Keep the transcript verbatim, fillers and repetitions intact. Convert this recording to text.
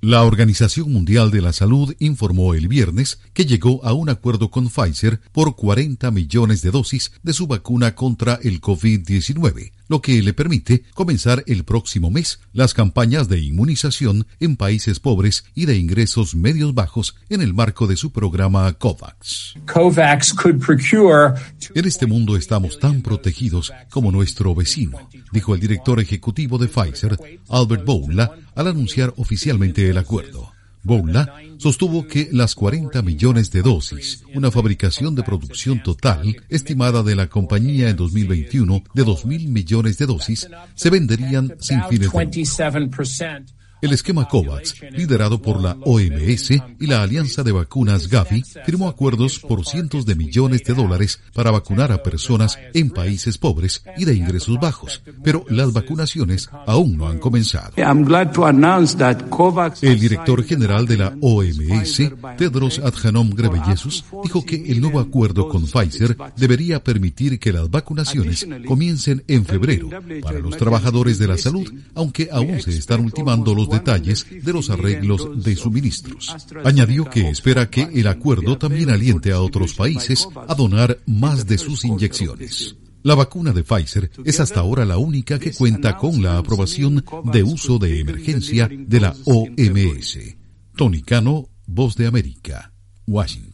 La Organización Mundial de la Salud informó el viernes que llegó a un acuerdo con Pfizer por cuarenta millones de dosis de su vacuna contra el COVID diecinueve, lo que le permite comenzar el próximo mes las campañas de inmunización en países pobres y de ingresos medios bajos en el marco de su programa COVAX. COVAX could procure... En este mundo estamos tan protegidos como nuestro vecino, dijo el director ejecutivo de Pfizer, Albert Bourla, al anunciar oficialmente el acuerdo. Bourla sostuvo que las cuarenta millones de dosis, una fabricación de producción total estimada de la compañía en dos mil veintiuno de dos mil millones de dosis, se venderían sin fines de lucro. El esquema COVAX, liderado por la O M S y la Alianza de Vacunas Gavi, firmó acuerdos por cientos de millones de dólares para vacunar a personas en países pobres y de ingresos bajos, pero las vacunaciones aún no han comenzado. El director general de la O M S, Tedros Adhanom Ghebreyesus, dijo que el nuevo acuerdo con Pfizer debería permitir que las vacunaciones comiencen en febrero para los trabajadores de la salud, aunque aún se están ultimando los detalles de los arreglos de suministros. Añadió que espera que el acuerdo también aliente a otros países a donar más de sus inyecciones. La vacuna de Pfizer es hasta ahora la única que cuenta con la aprobación de uso de emergencia de la O M S. Tony Cano, Voz de América, Washington.